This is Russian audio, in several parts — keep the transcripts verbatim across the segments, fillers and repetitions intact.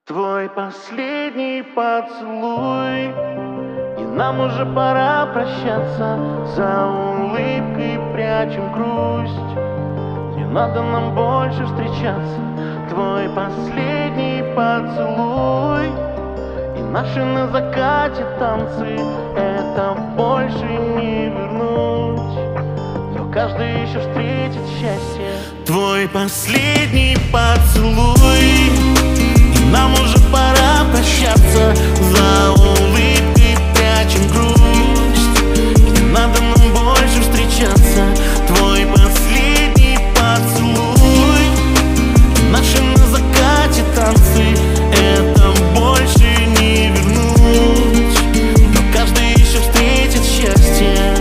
Твой последний поцелуй, и нам уже пора прощаться. За улыбкой прячем грусть, не надо нам больше встречаться. Твой последний поцелуй, и наши на закате танцы, это больше не вернуть, но каждый еще встретит счастье. Твой последний поцелуй, нам уже пора прощаться. За улыбкой прячем грусть, не надо нам больше встречаться. Твой последний поцелуй, наши на закате танцы, это больше не вернуть, но каждый еще встретит счастье.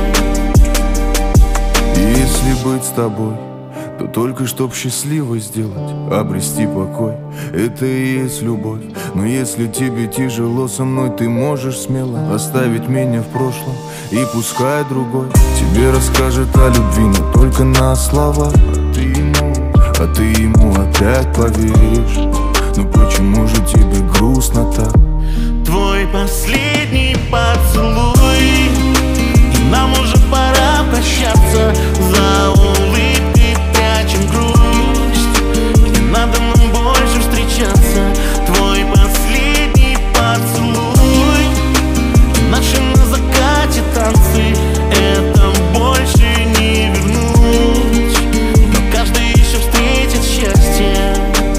Если быть с тобой, то только чтоб счастливо сделать, обрести покой, это и есть любовь. Но если тебе тяжело со мной, ты можешь смело оставить меня в прошлом, и пускай другой тебе расскажет о любви, но только на слова. А ты ему, а ты ему опять поверишь. Ну почему же тебе грустно так? Твой последний поцелуй, и нам уже пора прощаться. За улыбкой прячем грусть, не надо нам больше встречаться. Твой последний поцелуй, наши на закате танцы, это больше не вернуть, но каждый еще встретит счастье.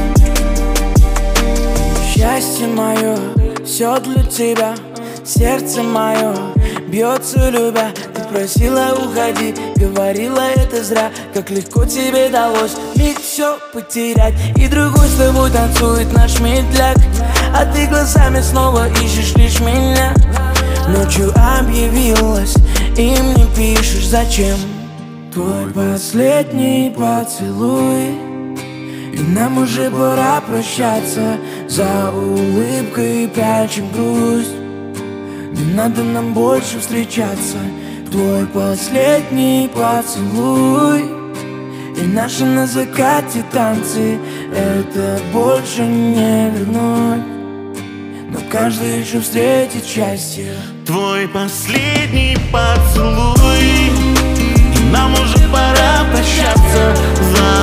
Счастье мое, все для тебя, сердце мое бьется любя. Ты просила уходи, говорила это зря. Как легко тебе далось миг все потерять, и другой с тобой танцует наш медляк, а ты глазами снова ищешь лишь меня. Ночью объявилась и мне пишешь зачем. Твой последний поцелуй, и нам уже пора прощаться. За улыбкой прячем грусть, не надо нам больше встречаться. Твой последний поцелуй, и наши на закате танцы, это больше не вернуть, но каждый еще встретит счастье. Твой последний поцелуй, и нам уже пора прощаться. За